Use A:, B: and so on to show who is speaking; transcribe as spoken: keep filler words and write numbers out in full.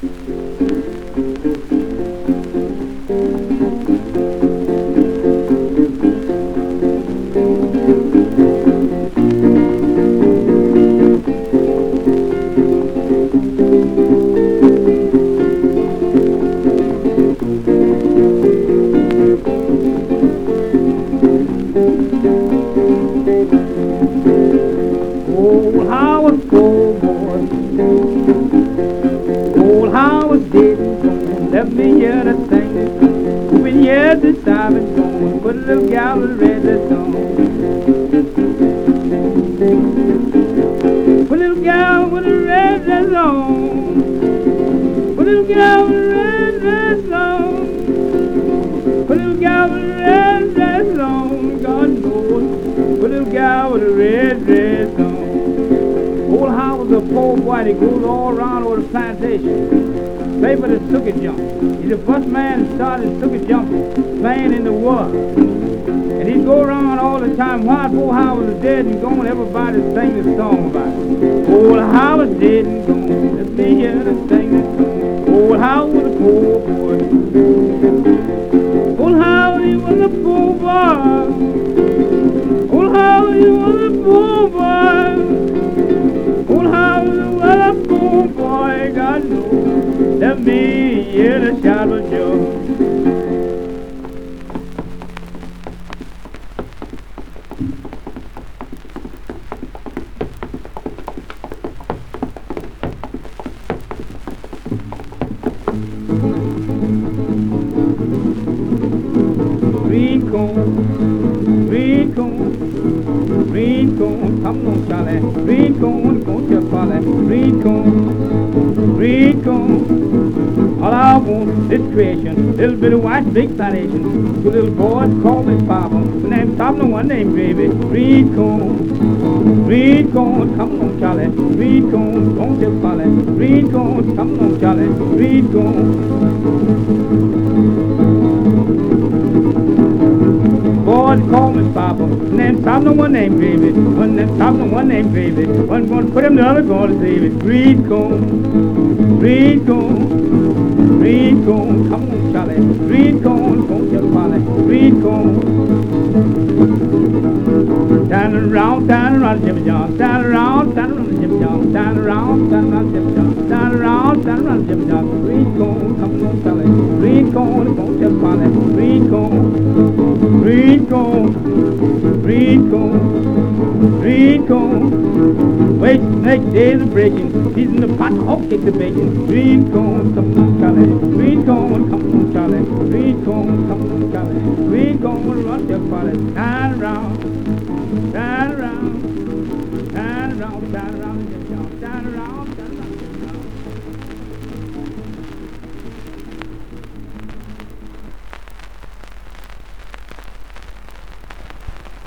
A: Old Howard poor boy, old Howard didn't left me here to sing. When years this time is gone, put a little gal with a red dress on. Put a little gal with a red dress on. Put a little gal with a red dress on. Put a little gal with a red dress on. God knows. Put a little gal with a red dress on. Old Howard was a poor boy that goes all around over the plantation. Play for the sugar jump. He's the first man that started sugar jump playing in the world. And he'd go around all the time. While old Howard was dead and gone, everybody sang this song about it. Old Howard dead and gone. Let's be here to sing this song. Old Howard was a poor boy. Old Howard, he was a poor boy. Old Howard, he was a poor boy. Old Howard was a poor boy. God knows. Let me hear the shout of joy. Green corn, green corn, green corn, come on, Charlie. Green corn, go to Polly. Green corn, green corn. All I want is creation, little bit of white, big plantation. Two little boys call me Papa. One named Papa, one named Baby. Green corn, green corn, come on, Charlie. Green corn, go to Polly. Green corn, come on, Charlie. Green corn. Boys call me Papa. One named Papa, one named Baby. One named Papa, one named Baby. One going to put him, the other going to save it. Green corn, green corn. Green corn, come on, Charlie. Green corn, go to Polly. Green corn. Turn around, turn around, Jimmy John. Turn around, turn around, Jimmy John. Turn around, turn around, Jimmy John. Turn around, turn around, Jimmy John. Green corn, come on, Charlie. Green corn, go to Polly. Green corn. Green corn. Green corn. Green corn. Wait, next day is breaking. He's in the pot, hot kick the bacon. Green corn, come on, Charlie. Green corn, come on, Charlie. Green corn, come on, Charlie. Green corn, run your Polly. Turn around.